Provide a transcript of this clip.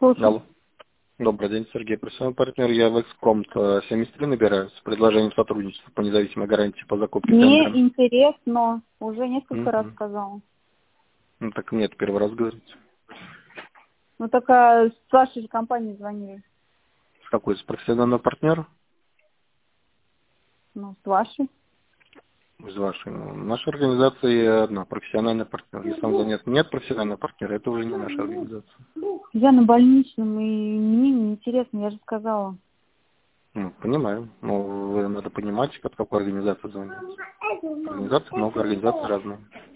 Слушай. Алло. Добрый день, Сергей, профессиональный партнер. Я в Экспромт 73 набираю с предложением сотрудничества по независимой гарантии по закупке Мне тендером. интересно. Уже несколько раз сказала. Ну так нет, первый раз говорите. Ну, только с вашей же компании звонили. С какой? С профессионального партнера? Ну, с вашей. Из вашей. Ну, наша организация одна, профессиональный партнер. Если он занят нет профессионального партнера, это уже не наша организация. Я на больничном, и мне неинтересно, я же сказала. Ну, понимаю. Но вы надо понимать, от какой организации звонить. Организаций много, организаций разные.